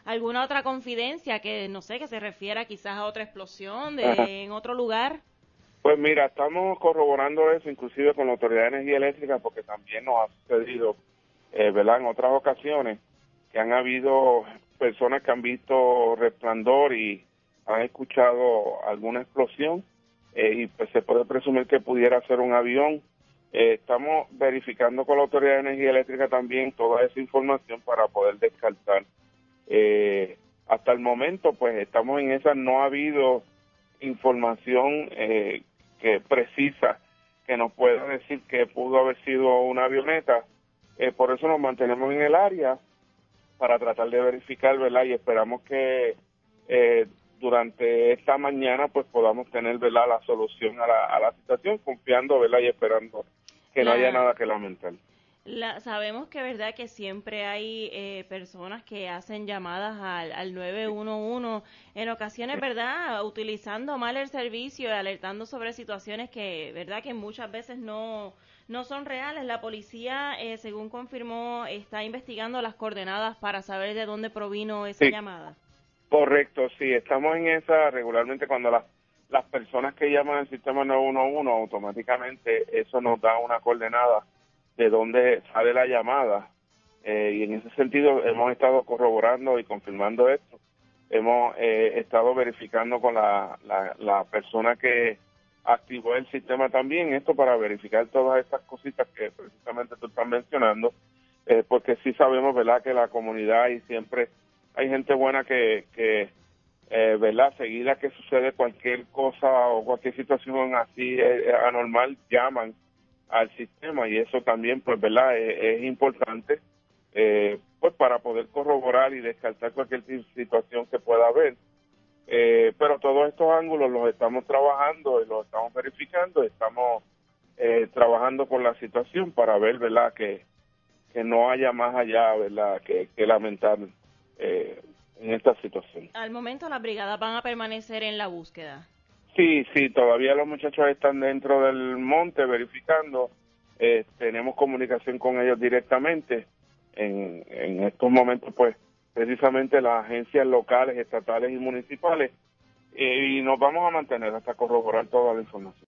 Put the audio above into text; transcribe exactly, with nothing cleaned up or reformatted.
alguna otra confidencia que, no sé, que se refiera quizás a otra explosión Ajá. de en otro lugar. Pues mira, estamos corroborando eso inclusive con la Autoridad de Energía Eléctrica porque también nos ha sucedido, eh, ¿verdad?, en otras ocasiones que han habido personas que han visto resplandor y han escuchado alguna explosión eh, y pues se puede presumir que pudiera ser un avión. Eh, estamos verificando con la Autoridad de Energía Eléctrica también toda esa información para poder descartar. Eh, hasta el momento pues estamos en esa, no ha habido información eh, que precisa que nos pueda decir que pudo haber sido una avioneta. Eh, por eso nos mantenemos en el área para tratar de verificar, ¿verdad? Y esperamos que eh, durante esta mañana pues podamos tener, ¿verdad?, la solución a la, a la situación, confiando, ¿verdad?, y esperando que no haya La, nada que lamentar. La, sabemos que verdad que siempre hay eh, personas que hacen llamadas al, al nueve uno uno, en ocasiones, verdad, utilizando mal el servicio y alertando sobre situaciones que, verdad, que muchas veces no, no son reales. La policía, eh, según confirmó, está investigando las coordenadas para saber de dónde provino esa Sí, llamada. correcto, sí, estamos en esa regularmente cuando las las personas que llaman al sistema nueve uno uno automáticamente eso nos da una coordenada de dónde sale la llamada eh, y en ese sentido hemos estado corroborando y confirmando esto. Hemos eh, estado verificando con la, la, la persona que activó el sistema también esto para verificar todas estas cositas que precisamente tú estás mencionando, eh, porque sí sabemos, ¿verdad?, que la comunidad y siempre hay gente buena que, que eh, ¿verdad?, seguida que sucede cualquier cosa o cualquier situación así eh, anormal, llaman al sistema y eso también, pues, ¿verdad?, es, es importante, eh, pues, para poder corroborar y descartar cualquier situación que pueda haber. Eh, pero todos estos ángulos los estamos trabajando y los estamos verificando, estamos eh, trabajando con la situación para ver, ¿verdad?, que, que no haya más allá, ¿verdad?, que, que lamentar eh, en esta situación. Al momento las brigadas van a permanecer en la búsqueda. Sí, sí, todavía los muchachos están dentro del monte verificando. Eh, tenemos comunicación con ellos directamente. En, en estos momentos, pues, precisamente las agencias locales, estatales y municipales. Eh, y nos vamos a mantener hasta corroborar toda la información.